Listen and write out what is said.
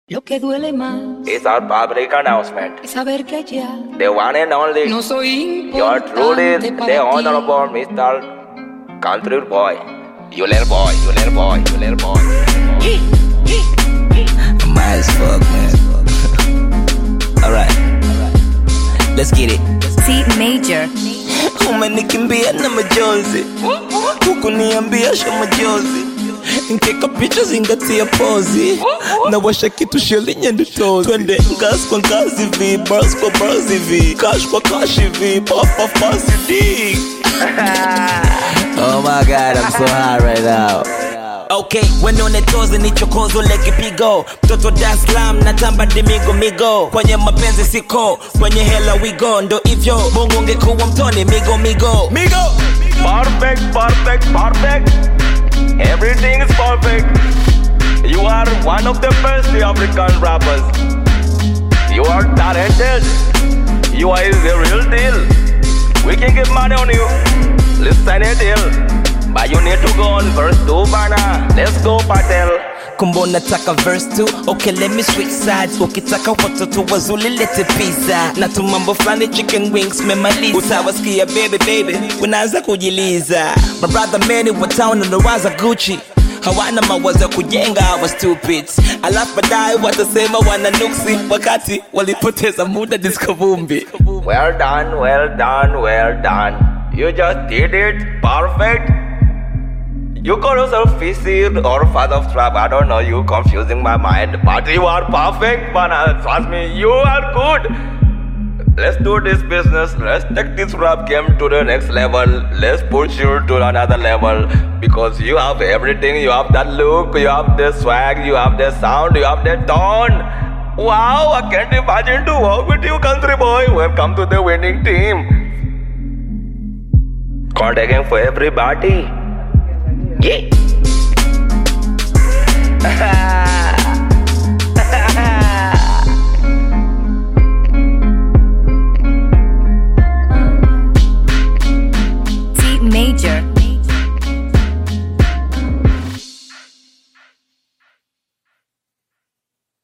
Lo que duele más It's our public announcement. es saber que ya The one and only, no soy your truly, importante the para ti. honorable Mr. Country Boy. You little boy, you little boy, you little boy. I'm high as fuck, man. Alright, let's get it. C major. Umenikimbia na majonzi, hukuniambia sho majonzi. Nkeka picha zingatia pozi, na washa kitu shilinye ndutozi. Twende ngas kwa ngazi vi, bars kwa bars vi, cash kwa cash vi, puff puff puff di. Oh my god, I'm so high right now. Okay, when on the toes ni chokozo leke pigo. Mtoto Dar es Salaam na tamba di migo. Kwenye mapenzi siko, kwenye hela we go. Ndo hivyo, bongo ungekuwa mtoni migo. Perfect, perfect, perfect. Everything is perfect. You are one of the best African rappers. You are talented. You are the real deal. We can get money on you. Let's sign a deal. But you need to go on verse 2, bana. Let's go, Patel. Kumbo nataka verse 2, okay let me switch sides. Ukitaka watoto wazuli lete pizza. Na tumambo flani chicken wings memaliza. Utawasikia baby, unaanza kujiliza. My brother many wa town unawaza Gucci. Hawana mawazo kujenga hawa stupid. Alafu baadaye watasema wana nuksi, wakati walipoteza muda disco vumbi. Well done, well done, well done. You just did it. Perfect. You call yourself Fizzy or Father of Trap. I don't know, you confusing my mind. But you are perfect, but trust me, you are good. Let's do this business. Let's take this rap game to the next level. Let's push you to another level. Because you have everything. You have that look, you have the swag, you have the sound, you have the tone. Wow, I can't imagine to work with you, country boy. Welcome to the winning team. Contacting for everybody. Yeah.